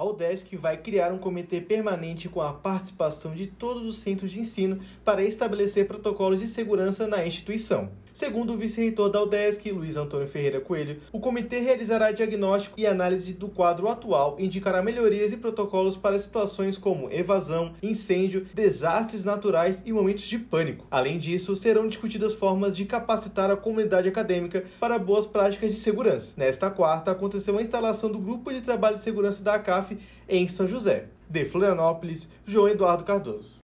UDESC vai criar um comitê permanente com a participação de todos os centros de ensino para estabelecer protocolos de segurança na instituição. Segundo o vice-reitor da UDESC, Luiz Antônio Ferreira Coelho, o comitê realizará diagnóstico e análise do quadro atual e indicará melhorias e protocolos para situações como evasão, incêndio, desastres naturais e momentos de pânico. Além disso, serão discutidas formas de capacitar a comunidade acadêmica para boas práticas de segurança. Nesta quarta, aconteceu a instalação do Grupo de Trabalho de Segurança da ACAF em São José. De Florianópolis, João Eduardo Cardoso.